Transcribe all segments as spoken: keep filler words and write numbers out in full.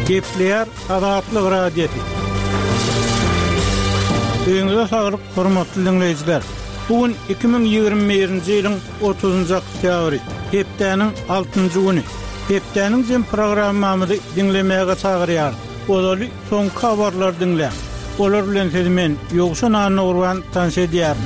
Gepler Adatlyk radiosi. Öňüňizde sagryp hormatly dinleýijiler. Bugün iki bin ýygrimi birinji ýylyň otuzunjy oktýabry, hepdeniň altynjy güni. Hepdeniň jem programmamyzy dinlemäge çagyrýar. Olary soňky habarlar dinlä. Olar bilen sizmen ýogşan anagurwan tanış edýär.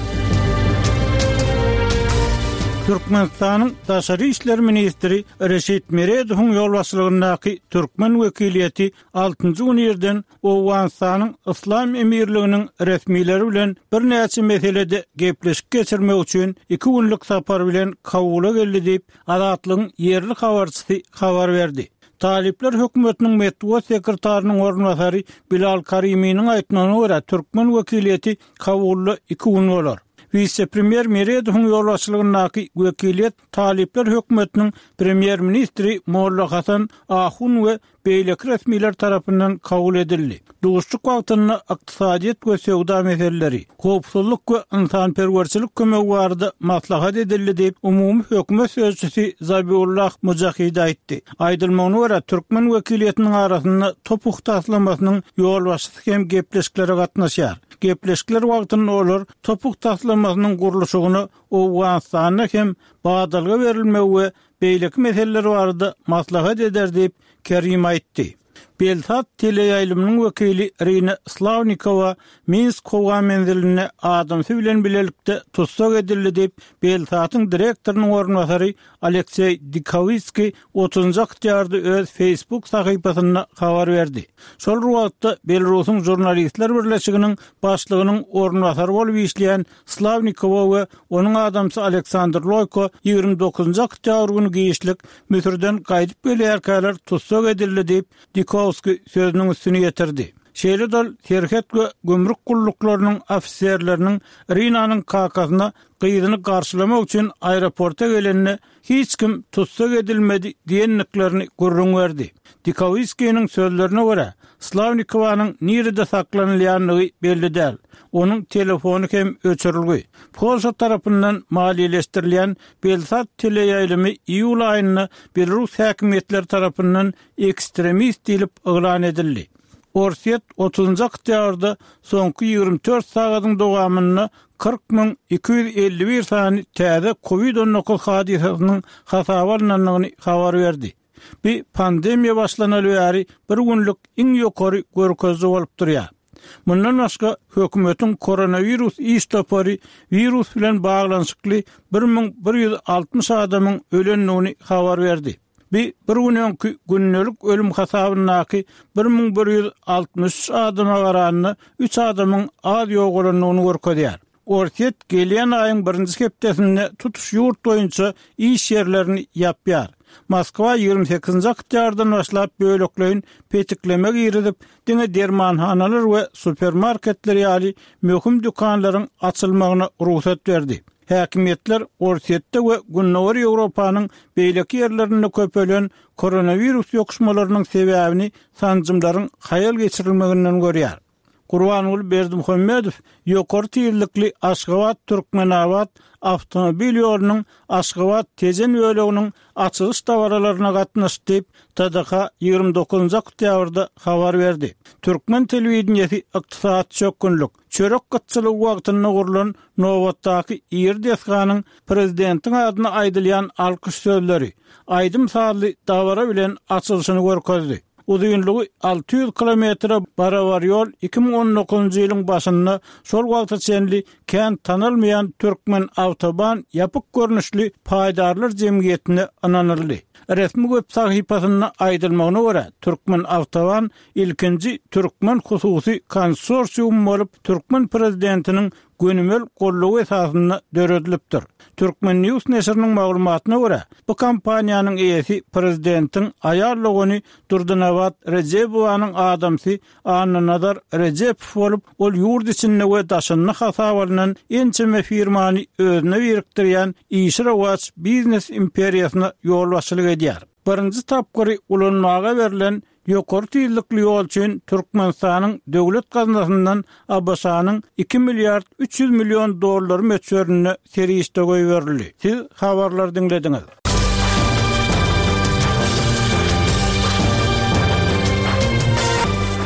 Türkmenistanyň Daşary işler ministri Reşit Meredowyň ýolbaşçylygyndaky Türkmen wekiliýeti altynjy güni ýerden Owganistanyň Islam emirliginiň resmiýleri bilen bir näçe meselede gepleşik geçirmek üçin iki günlük sapar bilen Kabula geldi diýip Adatlygyň ýerli habarçysy habar berdi. Talipler hökümetiniň medeniýet sekretarynyň ornwasary Bilal Karimiň aýtmagyna görä Türkmen wekiliýeti Kabulda iki gün bolar. Vice-premier Meredowyň ýolbaşçylygyndaky wekiliýet talipler hökümetiniň premier ministri Molla Hasan Ahun we beýleki resmiýetler tarapyndan kabul edildi. Duşluk wagtyny ykdysadyýet we sowda meseleleri, howpsuzlyk we insanperwerçilik kömegi barada maslahat edildi diýip umumy hökümet sözçüsi Zabiullah Mujahid aýtdy. Aýdylmagyna görä Türkmen wekiliýetiniň arasynda topuk taslamasynyň ýolbaşçysy hem gepleşiklere gatnaşýar. Gepleşikler wagtyny olar topuk taslamasynyň gurulşygyny Owganistana hem badalga berilmegi we beýleki meseleler barada maslahat eder diýip Kerim aýtdy. Belsat teleýaýlymynyň wekili Irina Slavnikova Minsk kowa menziline adamsy bilen bilelikde tutsak edildi diýip Belsatyň direktorynyň ornwasary Aleksey Dikowski otuzunjy oktýarda öz Facebook sahypasyna habar berdi. Şol wagtda Belarusyň jurnalistler birleşiginiň başlygynyň ornwasary bolup işleýän Slavnikova we onuň adamsy Aleksandr Loyko ýygrimi dokuzunjy oktýabr güni giýişlik Müsürden gaýdyp gelýärkäler tutsak edildi diýip Dikowski sözüniň üstüne ýetirdi. Şeýle dal terhet we gömrük gulluklarının ofisierleriniň Rinanyň kakasyna gyýdyny garşylamak üçin aeroporta gelenine hiç kim tutsak edilmedi diýenliklerini gurrun berdi. Dikowskiň sözlerine görä Slavnikowanyň nirede saklanylýanlygy belli däl. Onun telefonu hem öçürilgi. Polşa tarapyndan maliýeleşdirilýän Belsat teleýaýlymy iýul aýyna Belarus häkimetleri tarapyndan ekstremist diýilip ýylan edildi. Orsiýet otuzunjy oktýabrda soňky ýygrimi dört sagatyň dowamyny kırk bin iki yüz elli bir sany täze covid on dokuz hadisasynyň hasabalanyny habar berdi. Bir pandemiýa başlanaly bäri bir günlük iň ýokary görkezli bolup durýar. Mundan başga hökümetiň koronavirus iştapary virus bilen baglanyşykly bir bin bir yüz altmış adamyň ölenligini habar berdi. Bir bir günlük günlük ölüm hasabynaky bir bin bir yüz altmış adama garanyny üç adamyň az ýoğulygyny görkezýär. Orsiýet gelýän aýyň birinji hepdesinde tutuş ýurt boýunça iş ýerlerini ýapýar. Moskwa ýygrimi sekizinji oktýardan başlap böлекleýin petiklemek ýeridip, diňe dermanhanalar we supermarketler ýaly möhüm dukanlaryň açylmagyna ruhsat berdi. Häkimetler Orsiýetde we Günnäwir Ýewropanyň beýleki ýerlerinde köpelen koronavirus ýokuşmalarynyň sebäbini sanjymlaryň haýal geçirilmeginden görýär. Gurbanuly Berdimuhammedow ýokary tiýirlikli Aşgabat Türkmenawat awtomobil ýolunyň Aşgabat tezen böleginiň açylyş dawaralaryna gatnaşdy diýip T D K ýygrimi dokuzunjy oktýabrda habar berdi. Türkmen telewizionyasy ykdysat çökünlük çörek gatçylygy wagtyna gurulan nowatdaky ýer desganyň prezidentiň adyna aýdylýan alkyş sözleri aýdym sarly dawara bilen açylyşyny görkezdi. Uzunluğu altı yüz kilometre barabar yol iki bin on dokuzunjy ýylyň başynda şol wagta çenli kent tanylmayan Türkmen awtoban ýapyk görnüşli paýdarlar jemgyýetine ananyldy. Resmi web sahypasyna aýdylmagyna görä Türkmen awtoban ilkinji Türkmen hususy konsorsium bolup Türkmen prezidentiniň gönümel gollugy esasyna döredilipdir. Türkmen News neşriniň maglumatyna görä bu kampaniýanyň eýesi prezidentiň aýarlygyny Durdunawat Rejepowanyň adamsy Annanadar Rejepow bolup ol ýurt içinde we daşyny hasabalynan ençeme firmany özüne birikdirýän İşrawaç biznes imperiýasyna ýolbaşçylyk edýär. Birinji tapgyry ulanmaga berilen ýokary tiýirlikli ýol üçin Türkmenistanyň döwlet gazanasyndan Abbasanyň iki milyard üç yüz milyon dollar möçörüne serişde goýberildi. Siz habarlar dinlediňiz.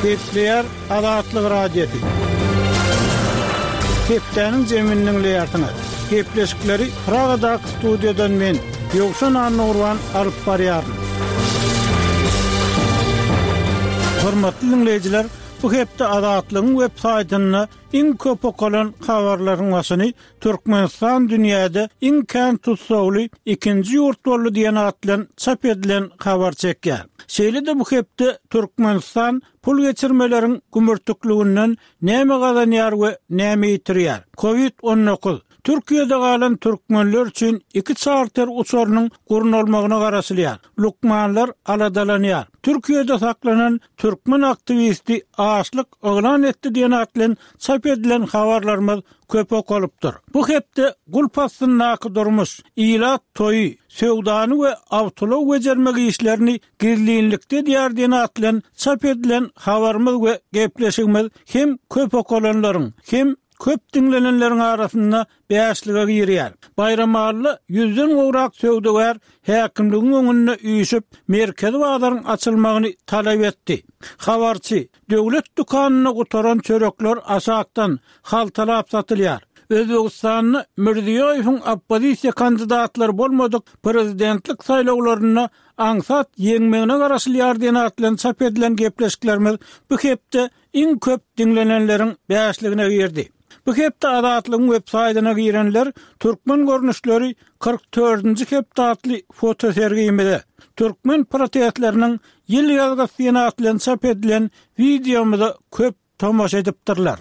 Kepler Azatlyk Radiosu. Keplerniň jeminiň leýartyny. Kepleşikleri Pragadaky studiýadan men Ýogşan Anurwan alyp barýarym. Hormatly dinleýijiler, bu hepde Azatlygyň web saýtyna iň köp okalan habarlaryň başyny Türkmenistan dünýäde iň kän tutsagly ikinji ýurt boldy diýen atlan çap edilen habar çekýär. Şeýle-de bu hepde Türkmenistan pul geçirmeleriň gümürtüklüginden näme gazanýar we näme ýitirýär. covid on dokuz Türkiýede galan türkmenler üçin iki charter uçarynyň gurulmagyna garaşylýar. Lukmanlar aladalanýar. Türkiýede saklanan türkmen aktivisti aşlyk oglan etdi diýen atlan çap edilen habarlarymyz köp okalypdyr. Bu hepde gulpasyň naky durmuş, ilat toýy, sewdany we awtolog wejermek işlerini girliňlikde diýär diýen atlan çap edilen habarymyz we gepleşigimiz hem köp okalanlaryň hem köp dinlenenlerin arasında beýaşlyga girýär. Bayramally yüzden gowrak söwdägär häkimligiň öňünde üýşüp merkezi bazarın açylmagyny talap etdi. Habarçy, döwlet dukanyna gutaran çörekler aşakdan haltalap satylýar. Özbegistanyň Mirziýowyň oppozisiýa kandidatlary bolmadyk prezidentlik saýlawlaryna aňsat ýeňmegine garaşylýar diýen atlan çap edilen gepleşiklerimiz bu hepde iň köp dinlenenleriň beýaşlygine girdi. Bu hepde Azatlygyň web saýtyna girenler türkmen görnüşleri kırk dördünji hepde atly foto sergimede türkmen protestleriniň ýyl ýazgasy atlan çap edilen videomuza köp tomaşa edipdirler.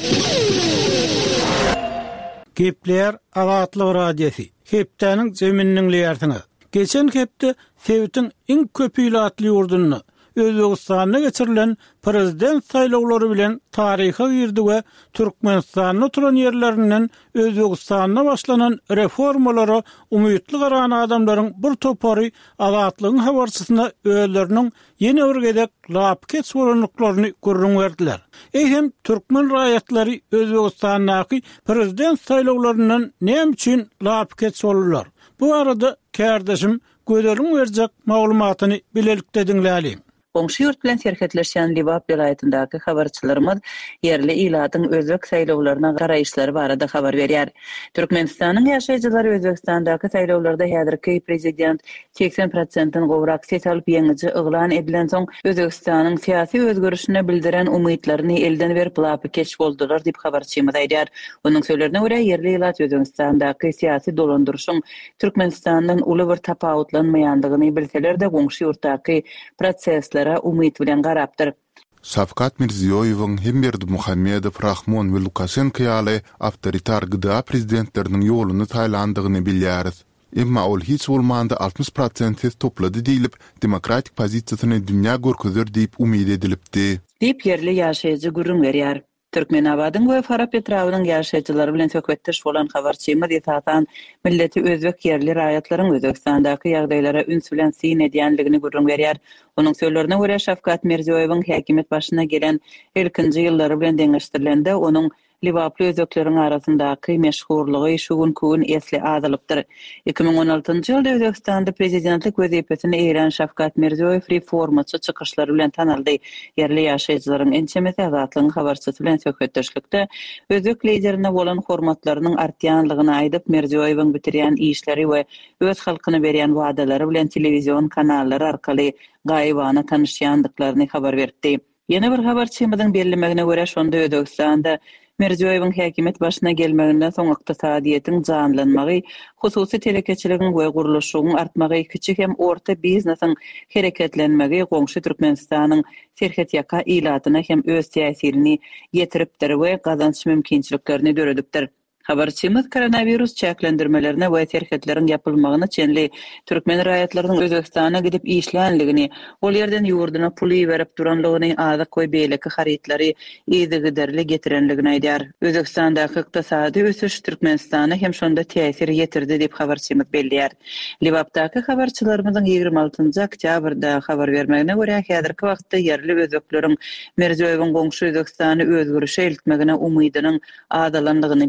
Kepler Azatlyk Radiosu. Hepdeniň jeminiň leýartyny. Geçen hepde Sewitiň iň köp ýylatly ýurduny Özbegistanyna geçirilen prezident saýlawlary bilen taryha girdi we Türkmenistanyň oturan ýerlerinden Özbegistanyna başlanan reformalara umytly garan adamlaryň bir topary Azatlygyň habarçysyna özleriniň ýene bir gedek lapket soranlyklaryny görüň berdiler. Eýhem türkmen raýatlary Özbegistanyňky prezident saýlawlaryndan näme üçin lapket sorular? Bu arada kärdeşim göderiň berjek maglumatyny bilelikde dinläýin. Goňşy ýurt bilen serhetleşen Libap vilayatyndaky habarçylarymyz yerli ilatyň özbek saýlawlaryna garaýşlary barada habar berýär. Türkmenistanyň ýaşaýjylary Özbekistandaky saýlawlarda häzirki prezident seksen prosentten gowrak ses alyp ýeňiji yglan edilen soň Özbekistanyň syýasy özgörüşine bildiren umytlaryny elden berip lapy keç boldular diýip habarçymyz aýdýar. Onuň söýlerine görä yerli ilat Özbekistandaky syýasy dolandyrşyň Türkmenistanyň uly bir tapawutlanmaýandygyny bilseler-de goňşy ýurtdaky prosesler umyt bilen garapdyr. Şavkat Mirziýowyň hem Berdimuhammedow, Rahmon we Lukashenko ýaly awtoritar gyda prezidentleriniň ýoluny taýlandygyny bilýäris. Emma ol hiç bolmanda altmış prosent ses toplady diýilip, demokratik pozisiýasyny dünýä görkezýär diýip umyt edilipdi. Diýip yerli ýaşaýjy gurrun berýär. Türkmenabadyň we Farah Petrowyň ýaşaýjylary bilen söhbetdeş bolan habarçymyz ýetatan milleti özbek yerli raýatlaryň Özbekistandaky ýagdaýlara üns bilen sin edýänligini gurrun berýär. Onuň söýlerine görä Şavkat Mirziýowyň häkimet başyna gelen ilkinji ýyllary bilen deňeşdirilende onuň Libaply özbekleriň arasyndaky meşhurlygy şu gün esli azalypdyr. iki bin on altynjy ýylda Özbekistanda prezidentlik wezipesini eýren Şavkat Mirziýow reformaçy çykyşlary bilen tanaldy. Yerli ýaşaýjylaryň ençemesi Azatlygyň habarçysy bilen söhbetdeşlikde özbek liderine bolan hormatlarynyň artýanlygyny aýdyp Mirziýowyň bitirýän işleri we öz halkyna berýän wadalary bilen telewizion kanallary arkaly gaýbana tanışýandyklaryny habar berdi. Ýene bir habarçymyzyň bellemegine görä şonda Özbekistanda Mirziýowyň häkimet başyna gelmeginden soň ykdysadyýetiň janlanmagy, hususy telekeçiligiň we guruluşynyň artmagy, kiçik hem orta biznesin hereketlenmegi goňşy Türkmenistanyň serhet ýaka ilatyna hem öz täsirini ýetiripdir we gazanç mümkinçiliklerini döredipdir. Habarçymyz koronavirus çäklendirmelerine we terhetlerin yapylmagyny çenli türkmen raýatlarynyň Özbekistana gidip işlänligini, ol ýerden ýurduna puly berip duranlygyny, azyk we beýleki harytlary ýygyderli getirenligini aýdýar. Özbekistandaky ykdysady ösüş Türkmenistana hem şonda täsir ýetirdi diýip habarçymyz belliýär. Libapdaky habarçylarymyzyň ýygrimi altynjy oktýabrda habar bermegine görä häzirki wagtda yerli özbekleriň Mirziýowyň goňşy Özbekistany özgürüşe eltmegine umydynyň adalandygyny belliýär.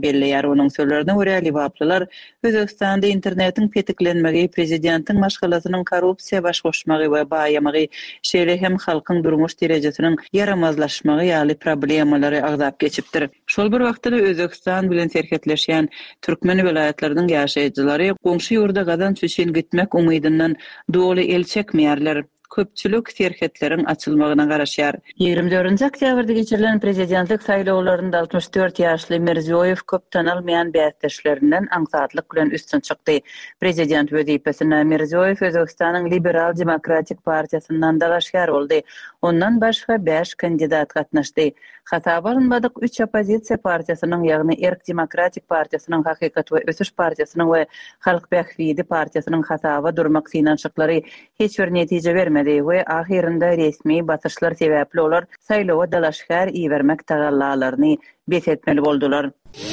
Onun sözlerine göre Liwaplylar Özbekistanda internetin petiklenmegi, prezidentin maşgalasynyň korrupsiýa baş goşmagy we baýamagy, şeýle hem halkyň durmuş derejesiniň yaramazlaşmagy ýaly problemalary agzap geçipdir. Şol bir wagtda Özbekistan bilen serhetleşýän türkmen vilayatlarynyň ýaşaýjylary goňşy ýurda gadan çüşen gitmek umydyndan doly el çekmeýärler. Köpçülük serhetlerin açılmagyna garaşýar. ýygrimi dördünji oktýabrda geçirilen prezidentlik saýlawlarynda altmış dört ýaşly Mirziýoýew köp tanylmaýan bäsdeşlerinden aňsatlyk bilen üstün çykdy. Prezident wezipesine Mirziýoýew Özbekistanyň Liberal Demokratik Partiýasyndan dagaşgar boldy. Ondan başga beş kandidat gatnaşdy. Hataba alınmadyk üç opozisiýa partiýasynyň, ýagny Erk Demokratik Partiýasynyň, Hakykat we Ösüş Partiýasynyň we Halk Bähwidi Partiýasynyň hataba durmak synançyklary hiç bir netije bermedi we ahirinde resmi batyşlar sebäpli olar saýlawa dalaşgar iýermek tagallalaryny besetmeli boldular.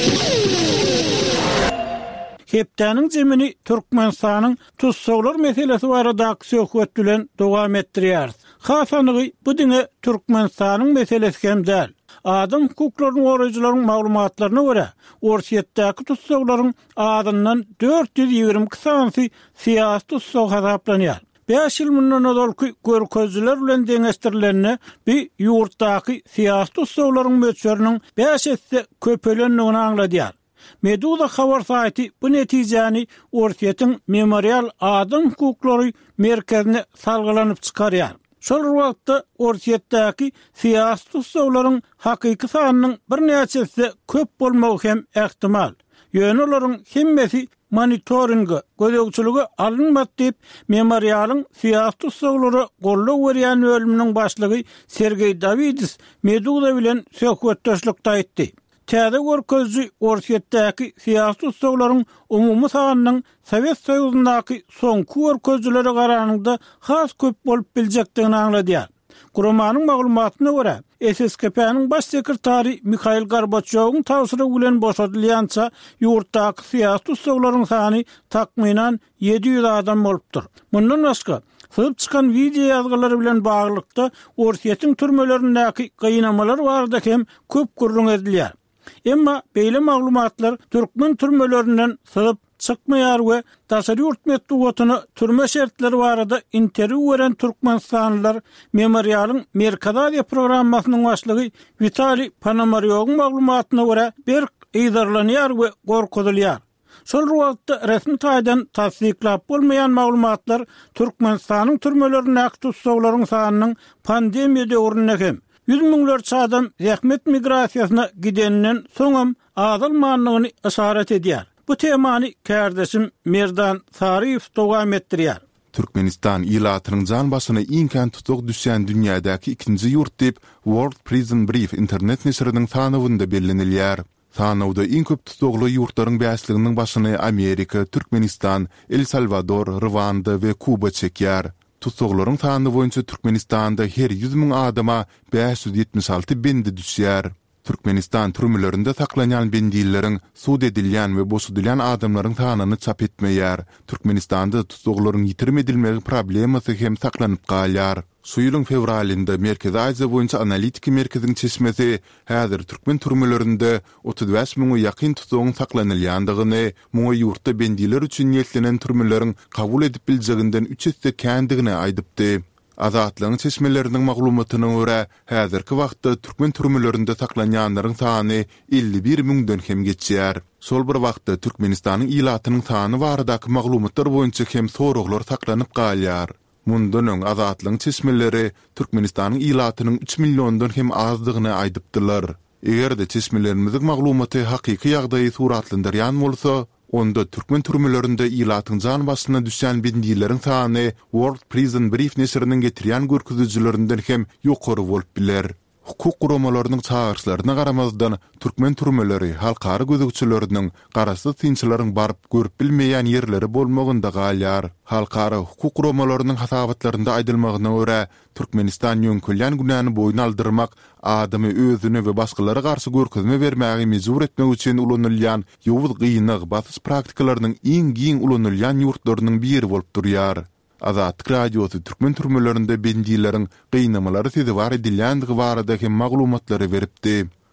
Hepdäniň jemini Türkmenistanyň tutsaglar meselesi barada söhbet bilen dowam etdirýär. Hasanygy bu diňe Türkmenistanyň meselesi hem däl. Adam hukuklarynyň goraýjylarynyň maglumatlaryna görä, Orsiýetdäki tutsaglaryň adyndan dört yüz ýygrimi sansy siýasy tutsag hasaplanýar. beş ýyl mundan odalky görkezler bilen deňeşdirilenne bir ýurtdaky siýasy tutsaglaryň möçberiniň beş etse köpelendigini aňladýar. Meduza habar saýty bu netijäni Orsiýetiň memorial adam hukuklary merkezine salgylanyp çykarýar. Şol wagtda Orsiýetdäki siýasy tutsaglaryň hakyky sanynyň bir näçesi köp bolmagy hem ähtimal. Ýöne olaryň hemmesi monitoringi, gözegçiligi alınmady diýip memorialyň siýasy tutsaglary gollap berýän bölüminiň başlygy Sergey Davidis Meduza bilen söhbetdeşlikde aýtdy. Täze görkezji Orsiýetdäki siýasy tutsaklaryň umumy sanynyň Sowet Soýuzundaky soňky görkezjilere garanyňda has köp bolup biljekdigini aňladýar. Kurmanyň maglumatyna görä, S S K P'niň baş sekretary Mikhail Gorbaçowyň tawsiry bilen boşadylýança ýurtdaky siýasy tutsaklaryň sany takminan yedi yüz adam bolupdyr. Mundan başga syp çykan video ýazgylary bilen baglykda Orsiýetiň türmelerindäki gynamalar barada hem köp gurrun edilýär. Emma beýle maglumatlar türkmen türmelerinden syp çykmaýar we taşary ýurt metdugatyny türme şertleri barada interwiu beren türkmenstanlylar memorialyň Merkazadiýa programmasynyň başlygy Vitali Ponomaryowyň maglumatyna görä bir ýydarlanýar we gorkudylýar. Şol wagtda resmi taýdan tasdiklap bolmaýan maglumatlar Türkmenistanyň türmelerindäki tutsaglaryň sanynyň pandemiýa döwründe hem yüz miňlerçe adam zähmet migrasiýasyna gideninden soňam azalmanlygyny işaret edýär. Bu temany kardeşim Merdan Sariýew dowam etdirýär. Türkmenistan ilatynyň jan başyna iňken tutug düşýän dünýädäki ikinji ýurt diýip World Prison Brief internet nesriniň tanawynda bellenilýär. Tanawda iň köp tutugly ýurtlaryň bäsliginiň başyny Amerika, Türkmenistan, El Salvador, Rwanda we Kuba çekýär. Tutuglaryň sany boýunça Türkmenistanda her yüz miň adama beş yüz ýetmiş alty bendi düşýär. Türkmenistan türmelerinde saklanýan bendilleriň suud edilýän we boşadylýan adamlaryň sanyny çap etmeýär. Türkmenistanda tutuglaryň ýitirmedilmegi problemasy hem saklanyp galýar. Şu ýylyň fevralynda Merkezi Aziýa boýunça analitik merkeziň çeşmesi häzir türkmen türmelerinde otuz beş miňe ýakyn tutugyň saklanylýandygyny, muňa ýurtda bendiler üçin ýetlenen türmeleriň kabul edip biljeginden üç esse kändigini aýdypdy. Azatlygyň çeşmeleriniň maglumatyna görä, häzirki wagtda türkmen türmelerinde saklanýanlaryň sany elli bir miňden hem geçýär. Şol bir wagtda Türkmenistanyň ilatynyň sany baradaky maglumatlar boýunça hem soraglar saklanyp galýar. Mundan öň azatlygyň çeşmeleri Türkmenistanyň ilatynyň üç milyondan hem azdygyny aýdypdylar. Egerde çeşmelerimiziň maglumaty hakyky ýagdaýy suratlandyrýan bolsa, onda türkmen türmelerinde ilatyň jan başyna düşýän bendilleriň sany World Prison Brief nesriniň getirýän görkezijilerinden hem ýokary bolup biler. Hukuk guramalarının çağırışlarına garamazdan türkmen türmeleri halkary gözegçileriniň garasy tynçylaryň barıp görüp bilmeýän ýerleri bolmagynda galýar. Halkary hukuk guramalarının hasabatlarynda aýdylmagyna görä Türkmenistan ýönkülýän günäni boýuna aldyrmak, adamy özüne we başgalary garşy görkezme bermäge mejbur etmek üçin ulanylýan ýowuz gynyk batys praktikalarının iň giň ulanylýan ýurtlarynyň biri bolup durýar. Azatlyk radiosu türkmen türmelerinde bendilleriň gynamaları sezi var edilýändigi barada hem maglumatlary beripdi.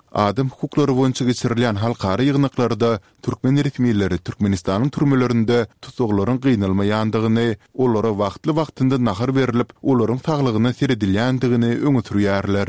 Adam hukukları boýunça geçirilen halkara ýygnaklarda türkmen resmiýetleri Türkmenistanyň türmelerinde tutuklaryň gynalma ýandygyny, olara wagtly wagtynda nahar berilip, olaryň saglygyna seredilýändigini öňe sürýärler.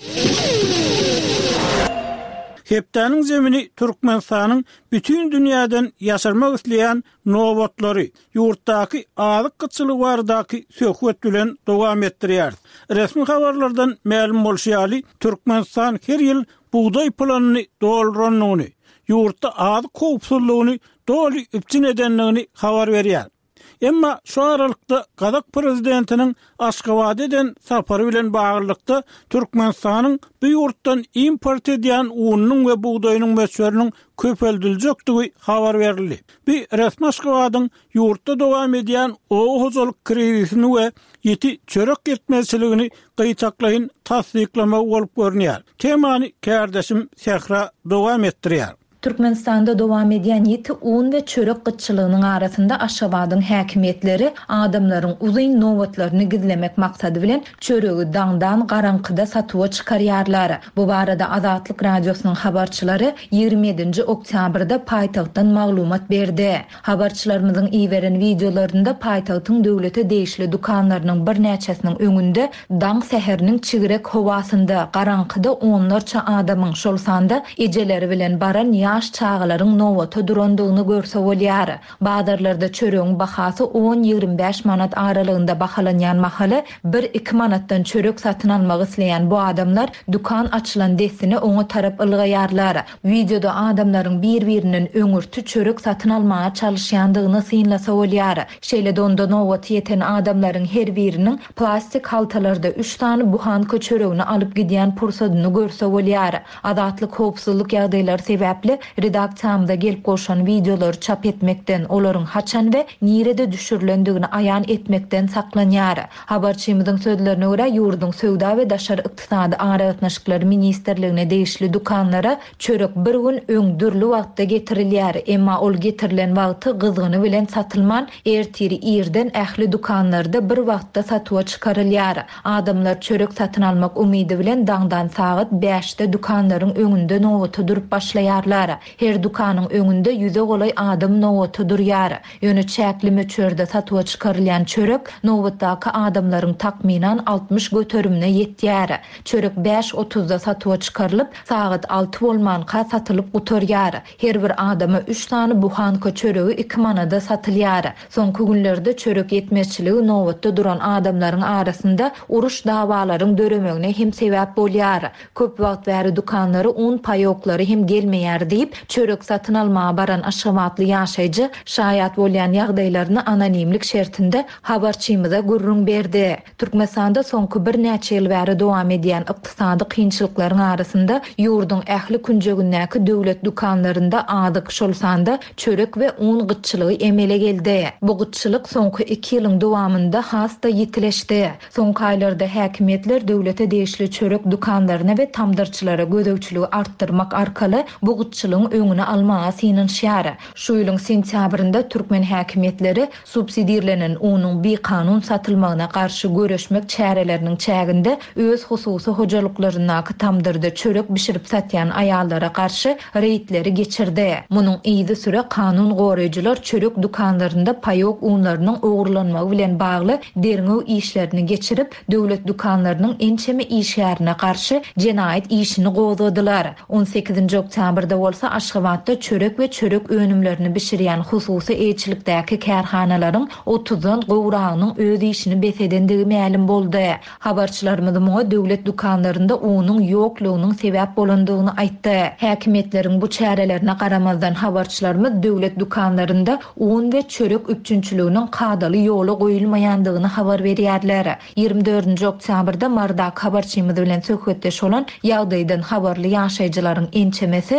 Hepdäniň zemini Türkmenistanyň bütün dünýäden ýaşarmak isleýän nowatlary ýurtdaky azyk gyçylyk bardaky söhbet bilen dowam etdirýär. Resmi habarlardan ma'lum bolýaly, Türkmenistan her ýyl buğday planyny dolduranyny, ýurtda azyk howpsuzlygyny doly üpçün edenligini habar berýär. Emma şu aralykda Kazak prezidentiniň Aşgabat eden sapary bilen baglykda Türkmenistanyň bu ýurtdan import edýän ununyň we buğdaýynyň meşweriniň köpeldiljektigi habar berildi. Bir resmi Aşgabatyň ýurtda dowam edýän o hojalyk krizisini we ýeti çörek ýetmezçiligini gyýtaklaýyn tasdiklama bolup görnýär. Temany kärdeşim Sehra dowam etdirýär. Türkmenistanda dowam edýän ýeti un we çörek gyçylygynyň arasynda Aşgabatyň häkimetleri adamlaryň uzyn nowatlaryny gizlemek maksady bilen çöregi daňdan garankyda satywa çykarýarlar. Bu barada Azatlyk radiosynyň habarçylary ýygrimi ýedinji oktýabrda paýtagtdan maglumat berdi. Habarçylarymyzyň iýeren videolarynda paýtagtyň döwlete değişli dukanlarynyň bir näçesiniň öňünde daň seheriniň çigirek howasynda garankyda onlarça adamyň şol sanda ejeleri bilen baran yaş çağalaryň nowata durandygyny görse bolýar. Bazarlarda çöregiň bahasy on ýygrimi beş manat aralygynda bahalanýan mahaly bir iki manatdan çörek satyn almak isleýän bu adamlar dukan açylan desini oňa tarap ylgaýarlar. Videoda adamlaryň bir-biriniň öňürtü çörek satyn almaga çalışýandygyny synlasa bolýar. Şeýle onda nowaty ýeten adamlaryň her biriniň plastik haltalarda üç tane buhanka çöregini alyp gidýän pursadyny görse bolýar. Azatlyk howpsuzlyk ýagdaýlary sebäpli redaksiyamda gelip goşan videoları çap etmekden, olaryň haçan we nirede düşürilendigini aýan etmekden saklanýar. Habarçymyzyň sözlerine görä, ýurdun söwda we daşary ykdysady aragatnaşyklary ministerligine değişli dukanlara çörek bir gün öňdürli wagtda getirilýär. Emma ol getirilen wagty gyzyny bilen satylman ertiri ýerden ähli dukanlarda bir wagtda satywa çykarylýar. Adamlar çörek satyn almak umydy bilen daňdan saat beşde dukanlaryň öňünde nowata durup başlaýarlar. Her dukanyň öňünde ýüze golay adam nowata durýar. Ýöne çäkli möçörde satywa çykarylýan çörek nowatdaky adamlaryň takminan altmış götürümine ýetýär. Çörek beş otuzda satywa çykarylyp, saat alty bolmanka satylyp gutarýar. Her bir adama üç tane buhanka çöregi iki manada satylýar. Soňky günlerde çörek ýetmezçiligi nowatda duran adamlaryň arasynda uruş dawalaryň döremegine hem sebäp bolýar. Köp wagt bäri dukanlary un paýoklary hem gelmeýär diýip çörek satyn almaga baran Aşgabatly ýaşaýjy şaýat bolýan ýagdaýlaryny anonimlik şertinde habarçymyza gurrun berdi. Türkmenistanda soňky bir näçe ýyl bäri dowam edýän ykdysady kynçylyklaryň arasynda ýurdun ähli künjegindäki döwlet dukanlarynda adyk şol sanda çörek we un gyçylygy emele geldi. Bu gyçylyk soňky iki ýylyň dowamynda hasta ýitileşdi. Soňky aýlarda häkimetler döwlete değişli çörek dukanlaryna we tamdyrçylara gödäwçiligi artdyrmak arkaly bu gyçylygyň öňüne almaga synynşýar. Şu ýylyň sentýabrynda türkmen häkimetleri subsidiýalenen unyň bir kanun satylmagyna garşy göreşmek çäreleriniň çäginde öz hususy hojalyklaryna tamdyrda çörek bişirip satýan aýallara garşy reýtleri geçirdi. Munyň ýygy süre kanun goraýjylar çörek dukanlarynda paýok unlarynyň ogurlanmagy bilen bagly derňew işlerini geçirip döwlet dukanlarynyň ençeme işlerine garşy jenaýat işini gowdadylar. on sekizinji oktýabrda bolsa Aşgabatda çörek we çörek önümlerini bişirýän hususy eýçilikdäki kärhanalaryň otuzdan gowragynyň öz işini besedendigi ma'lum boldy. Habarçylarymyz muňa döwlet dukanlarynda unyň ýoklugynyň sebäp bolandygyny aýtdy. Häkimetleriň bu çärelerine garamazdan habarçylarymyz döwlet dukanlarynda un we çörek üpçünçiliginiň kadaly ýoly goýulmaýandygyny habar berýärler. ýygrimi dördünji oktýabrda Mardak habarçymyz bilen söhbetdeş bolan ýagdaýdan habarly ýaşaýjylaryň ençemesi döwlet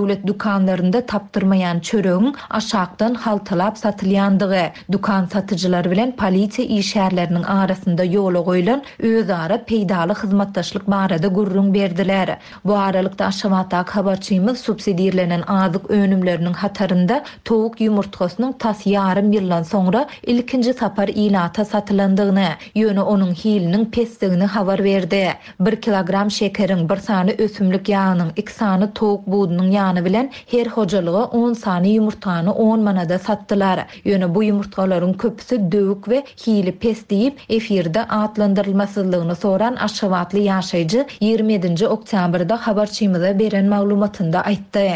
döwlet dukanlarynda tapdyrmayan çöregiň aşakdan haltalap satylýandygy, dukan satyjylary bilen polisiýa işgärleriniň arasynda ýola goýulan özara peýdaly hyzmatdaşlyk barada gurrun berdiler. Bu aralykda Aşgabatda habarçymyz subsidiýalenen azyk önümleriniň hatarynda towuk ýumurtgasynyň tas ýarym ýyldan soňra ilkinji sapar ilata satylandygyny, ýöne onuň hiliniň pesdigini habar berdi. bir kilogram şekeriň, bir sany ösümlik ýağynyň, iki sany towuk budunyň ýany bilen her hojalyga on sany ýumurtany on manada satdylar. Ýöne bu ýumurtgalaryň köpüsi döwük we hili pes diýip efirde atlandyrylmasynlygyny soran Aşgabatly ýaşaýjy ýygrimi ýedinji oktýabrda habarçymyza beren maglumatynda aýtdy.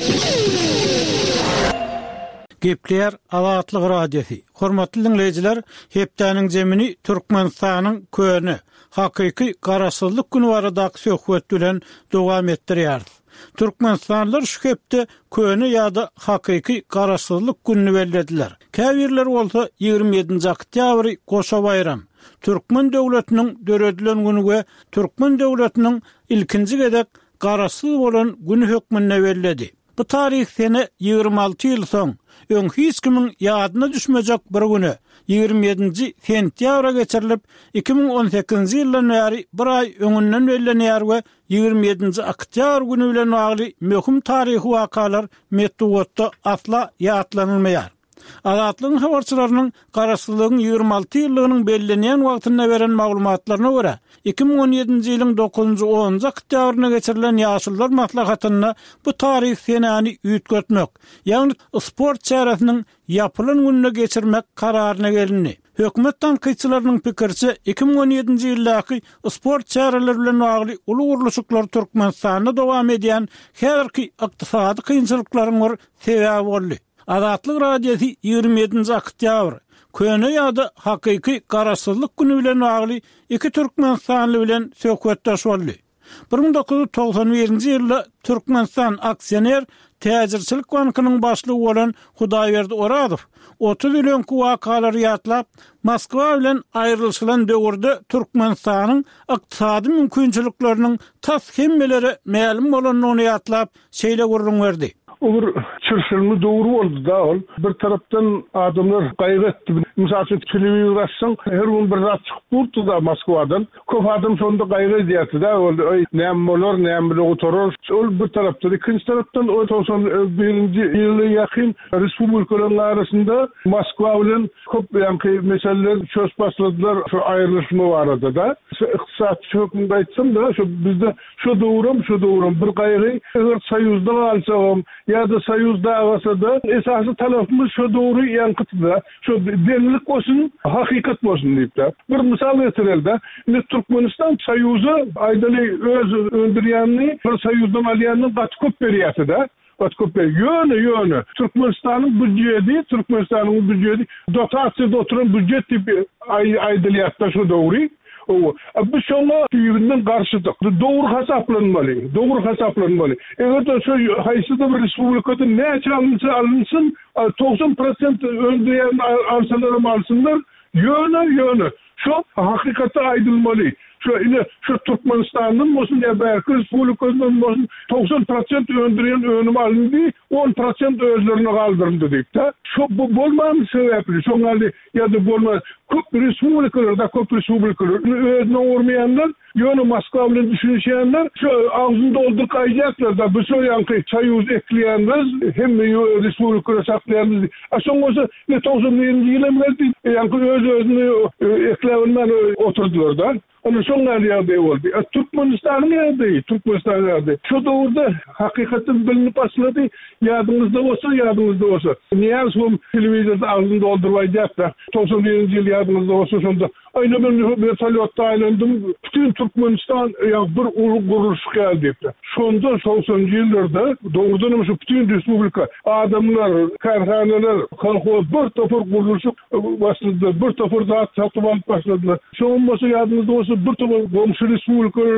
Gepler Azatlyk radiosi. Hormatly dinleyijiler, hepdeniň jemini Türkmenistanyň köni, hakyky garaşsyzlyk güni baradaky söhbet bilen dowam etdirýär. Türkmenistanlylar şu hepde köni ýa-da hakyky garaşsyzlyk gününi bellediler. Käbirler bolsa ýygrimi ýedinji oktýabry goşa bayram. Türkmen döwletiniň döredilen güni we Türkmen döwletiniň ilkinji gedek garaşsyz bolan güni hökmüne belledi. Bu tarih sene ýygrimi alty ýyl soň öň hiç kimin ýadyna düşmejek bir güni ýygrimi ýedinji sentýabra geçirilip iki ming on sekizinji ýyldan bäri bir ay öňünden bellenýär we ýygrimi ýedinji oktýabr güni bilen bagly möhüm taryhy wakalar metduatda asla ýatlanylmaýar. Azatlygyň habarçylarynyň garaşsyzlygyň ýygrimi alty ýyllygynyň bellenýän wagtyna beren maglumatlaryna görä iki ming on ýedinji ýylyň dokuzunjy onunjy oktýabryna geçirilen ýaşylar maslahatyna bu tarih senäni üýtgetmek, ýagny sport çäresiniň ýapylan gününe geçirmek kararyna gelindi. Hökümet tanqidçileriniň pikirçe iki ming on ýedinji ýyldaky sport çäreleri bilen bagly uly gurulşyklar Türkmenistanda dowam edýän herki ykdysady kynçylyklaryň bir sebäbi boldy. Azatlyk radiosi ýygrimi ýedinji oktýabr köni ýa-da hakyky garaşsyzlyk güni bilen bagly iki Türkmenistanly bilen söhbetdeş boldy. bir ming dokuz yüz togson birinji ýylda Türkmenistan aksioner täjirçilik bankynyň başlygy bolan Hudaýberdi Oradow otuz ýylynky wakalary ýatlap Moskwa bilen aýrylyşylan döwürde Türkmenistanyň ykdysady mümkinçilikleriniň tas hemmeleri ma'lum bolanyny ýatlap şeýle gurrun berdi. Olur çırşırını doğru oldu da ol. Bir taraftan adamlar gaýry etdi. Misal üçin telewizor açsaň her gün bir zat çykyp durdy da Moskwadan. Köp adam şonda gaýry edýärdi da ol. Näme bolar, näme bilen oturur. Ol bir taraftan, ikinji taraftan o togson birinji ýyly ýakyn respublikalaryň arasynda Moskwa bilen köp ýanky meseleler söz başladylar. Şu aýrylyşma barada da. Iqtisat hökümde aýtsam da şu bizde şu dowram, şu dowram bir gaýry eger Soýuzda alsam ya da Soýuzda agasa da esasy talapymyz şu dowry ýankytda, şu denlik bolsun, hakykat bolsun diýipler. Bir misal getirelde, ne Türkmenistan Soýuzy aýdaly öz öndürýänini bir Soýuzdan alýanyň gaty köp berýärdi da. Gaty köp ýöne ýöne. Türkmenistanyň büdjeti, Türkmenistanyň büdjeti dotasiýada oturan büdjet tipi aýdalýatda şu dowry. O, bu şoňa ýygynyň garşydyk. Dogry hasaplanmaly, dogry hasaplanmaly. Eger de şu haýsyda bir respublikada näçe alınsa alınsın, doksan prosent öndürýän alsalar alsınlar, ýöne ýöne. Şu hakykatda aýdylmaly. Şu ine şu Türkmenistanyň bolsun ýa bäki respublikasynyň bolsun doksan prosent öndürýän önüm alındy, on prosent özlerini galdyrdy diýip. Şu bu bolmamy sebäpli, şoňaly ýa-da bolmaz. Köp respublikalarda, köp respublikalarda özüne urmayanlar, ýöne Moskwa bilen düşünýänler, şu agzyny dolduryp aýdýarlar da bu soýanky Soýuz ekleýänler, hemme respublikalara saklaýanlar. Aşoňa ne doksan birinji ýyla geldi, ýanky öz özüni ekleýänler oturdular da. Onu şoňlar ýerde boldy. Türkmenistanyň ýerde, Türkmenistanyň ýerde. Şu dowrda hakykatyn bilinip başlady. Ýadyňyzda bolsa, ýadyňyzda bolsa. Niýe şu telewizorda agzyny dolduryp aýdýarlar. doksan birinji ýyl ýadyňyzda bolsa şonda. Aýna ben bir salyotda aýlandym. Bütün Türkmenistan ýa bir uly guruş geldi. Şonda doksanjy ýyllarda dowrdan şu bütün respublika adamlar, karhanalar, kolhoz bir topur gurulşyk başladı. Bir topur zat satyp alyp başladylar. Şoň bolsa ýadyňyzda bolsa bir topur gomşy respublikalardan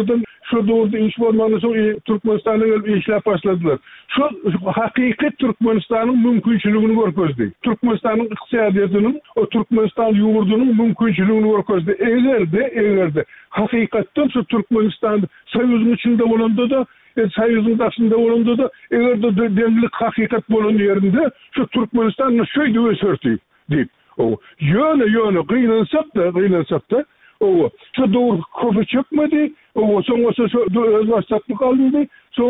şu doğru iş bolmanyny soň Türkmenistana gelip işläp başladylar. Şu hakyky Türkmenistanyň mümkinçiligini görkezdi. Türkmenistanyň iqtisadiýatynyň, o Türkmenistan ýurdunyň mümkinçiligini görkezdi. Egerde, egerde hakykatdan şu Türkmenistan Soýuzyň içinde bolanda da, Soýuzyň daşynda bolanda da, egerde denglik hakykat bolan ýerinde şu Türkmenistan şöýde ösürdi diýip. O ýöne ýöne gynansak da, gynansak da o şu doğru kofu çıkmadı. O sonra öz başlatlık alındı.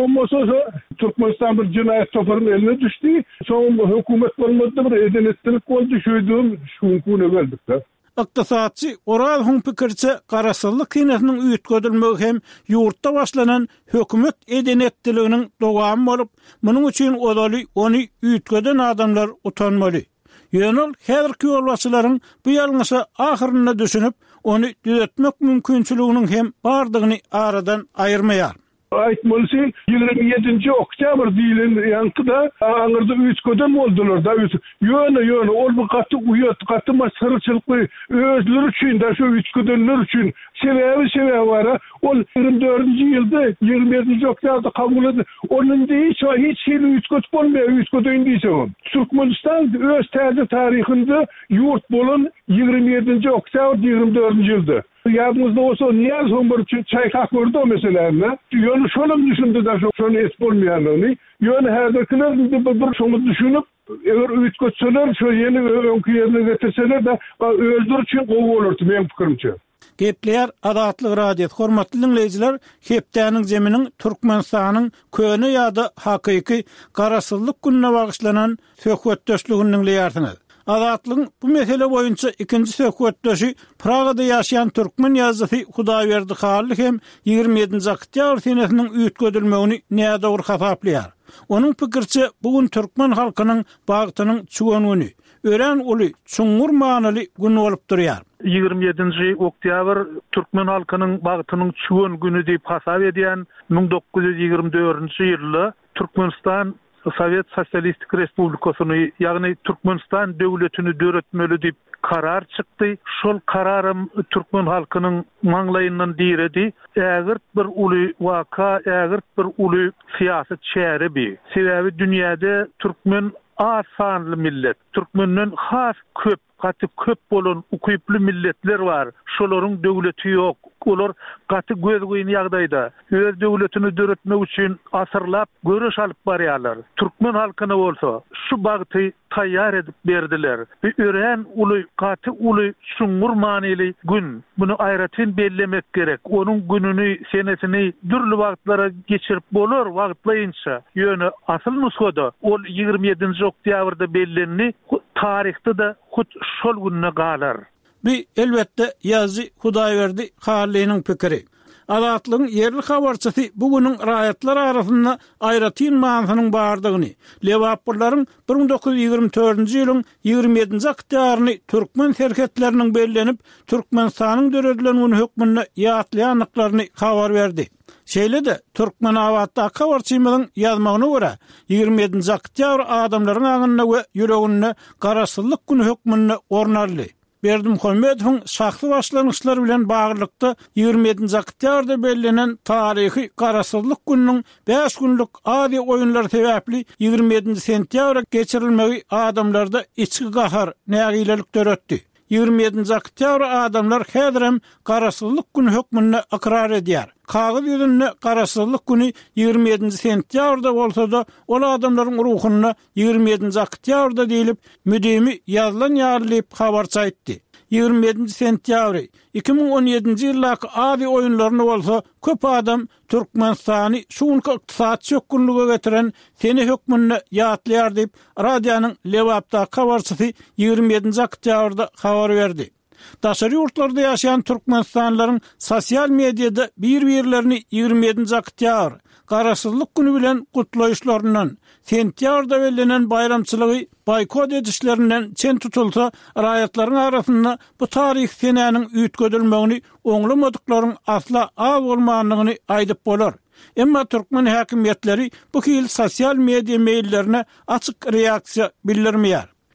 Sonra Türkmenistan bir cinayet toparının eline düştü. Sonra hükümet olmadı bir edenetlilik oldu. Şuydum şunkuna geldik de. Iqtisatçı Oral Hung pikirçe garasyllyk kinetiniň üýtgedilmegi hem ýurtda başlanan hökümet edenetliginiň dowamy bolup, munyň üçin odaly ony üýtgeden adamlar utanmaly. Ýönül häzirki ýolbaşçylaryň bu ýalňyşa ahyrynda düşünüp, onu düzeltmek mümkinçiliginiň hem bardygyny aradan aýyrmaýar. Aýtmalysy ýygrimi ýedinji oktyabr diýilen ýankyda aňyrda üýtgeden boldular da ýöne ýöne ol bu gaty uýat gaty masyrçylykly özleri üçin de şu üýtgedenler üçin sebebi sebebi bar. Ol ýygrimi dördünji ýylda ýygrimi ýedinji oktýabrda kabul edildi. Onun hiç hiç şey üýtged bolmaýar, üýtgeden diýsen. Türkmenistan öz täze taryhynda ýurt bolan ýygrimi ýedinji oktýabr ýygrimi dördünji ýylda. Yadımızda olsa niye son bir çay kakırdı o meselelerine? Yönü şöyle mi düşündü de şöyle es bolmayanını? Yönü herdekiler bir şunu düşünüp eğer üyt götseler şu yeni önkü yerine getirseler de öldür için kovu olurdu benim fikrimce. Gepler adatlyk radio hormatly dinleyijiler, hepdäniň zeminiň Türkmenistanyň köne ýa-da hakyky garasyllyk gününe bagyşlanan söhbetdeşliginiň ýartyny. Adatlyň bu mesele boýunça ikinji söhbetdeşi Pragada ýaşaýan türkmen ýazgysy Hudaýberdi Halil hem ýygrimi ýedinji oktýabr senetiniň üýtgedilmegini näde dogry hasaplaýar. Onuň pikirçe bugün türkmen halkynyň bagtynyň çuwanyny, ören uly, çuňur manaly gün bolup durýar. ýygrimi ýedinji oktýabr türkmen halkynyň bagtynyň çuwan güni diýip hasap edýän ming dokuz ýüz ýygrimi dördünji ýylda Türkmenistan Sovet Sosialistik Respublikasyny, ýagny Türkmenistan döwletini döretmeli diýip karar çykdy. Şol kararym türkmen halkynyň maňlaýyndan diýredi. Ägir bir uly waka, ägir bir uly siýasat çärebi. Sebebi dünýäde türkmen az sanly millet, türkmenden has köp, gaty köp bolan ukyply milletler bar. Şolaryň döwleti ýok. Olar gaty göz goýun ýagdaýda öz döwletini döretmek üçin asyrlap görüş alyp barýarlar. Türkmen halkyna bolsa şu bagty taýýar edip berdiler. Bir ören uly, gaty uly, şuňur manyly gün. Bunu aýratyn bellemek gerek. Onuň gününi, senetini dürli wagtlara geçirip bolar wagtlaýynça. Ýöne asyl nusgada ol ýygrimi ýedinji oktýabrda bellenni, taryhda da hut şol gününe galar. Bir elbette yazı Hudaýberdi Halil'in pikiri. Adatlyň yerli habarçysy bugünün raýatlar arasynda aýratyn manysynyň bardygyny, Lewapurlaryň bir ming dokuz ýüz ýygrimi dördünji ýylyň ýygrimi ýedinji oktýabryny türkmen serhetleriniň bellenip Türkmenistanyň döredilen hökmüne ýatlaýanlyklaryny habar berdi. Şeýle de Türkmen awatda habarçymyň ýazmagyna görä ýygrimi ýedinji oktýabr adamlaryň aňyna we ýüregine garasyllyk güni hökmüne ornarly. Berdimuhammedowyň şahsy başlanýşlary bilen baglykda ýygrimi ýedinji oktýabrda bellenen taryhy garasyllyk gününiň beş günlük ady oýunlar sebäpli ýygrimi ýedinji sentýabra geçirilmegi adamlarda içki gahar, nägilelik döretdi. ýygrimi ýedinji oktýabr adamlar häzirem garasyllyk güni hökmüne akrar edýär. Kagyz ýüzünde garasyllyk güni ýygrimi ýedinji sentýabrda bolsa da ol adamlaryň ruhunyna ýygrimi ýedinji oktýabrda diýilip müdemi ýazylan ýarlyp habar çaýtdy. ýygrimi ýedinji sentýabr iki ming on ýedinji ýyllaky ady oýunlaryny bolsa köp adam Türkmenistany şuňky ykdysat çökünlüge getiren seni hökmüne ýatlaýar diýip radionyň Lewapda habarçysy ýygrimi ýedinji oktýabrda habar berdi. Daşary ýurtlarda ýaşaýan türkmenistanlaryň sosial mediada bir-birlerini ýygrimi ýedinji oktýabr garasyllyk güni bilen gutlaýyşlaryndan, sentýabrda bellenen bayramçylygy boykot edişlerinden çen tutulsa, raýatlaryň arasynda bu taryh senäniň üýtgedilmegini oňlamadyklaryň asla az bolmanyny aýdyp bolar. Emma türkmen häkimiýetleri bu hil sosial media meýillerine açyk reaksiýa bildirmeýär.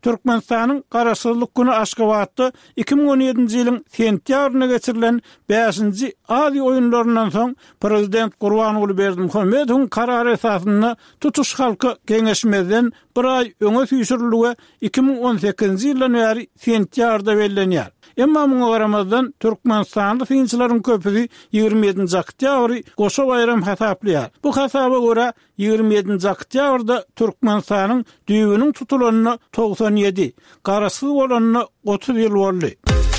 Türkmenistanyň Garasyzlyk güni Aşgabatda iki bin on ýedinji ýylyň sentýabryna geçirilen beşinji Aziýa oýunlaryndan soň Prezident Gurbanuly Berdimuhammedowyň karary esasyna tutuş halky geňeşmeden bir ay öňe süýşürilýär iki bin on sekizinji ýyldan bäri sentýabrda bellenýär. Emma muňa garamazdan Türkmenistanly synçylaryň köpüsi ýigirmi ýedinji oktýabry goşa bayram hasaplaýar. Bu hasaba görä ýigirmi ýedinji oktýabrda Türkmenistanyň düýbüniň tutulanyna togsan ýedi, garasyz bolanyna otuz ýyl boldy.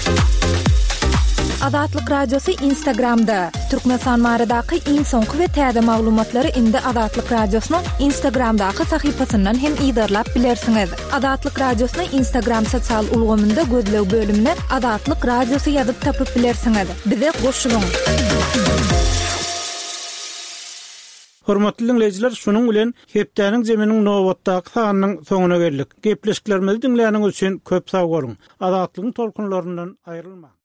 Azatlyk Radiosu Instagramda Türkmenistan maradaky iň soňky we täze maglumatlary indi Azatlyk Radiosynyň Instagramdaky sahypasynyň hem ýa-da bilersiňiz. Azatlyk Radiosynyň Instagram sosial ulgamynda gözlew bölümine Azatlyk Radiosu ýazyp tapyp bilersiňiz. Bize goşulyň. Hormatly dinleyijiler, şunuň bilen hepdeniň jeminiň nowatdaky sanynyň soňuna geldik. Gepleşiklerimizi dinleýäniňiz üçin köp sag bolun. Azatlygyň tolkunlaryndan aýrylma.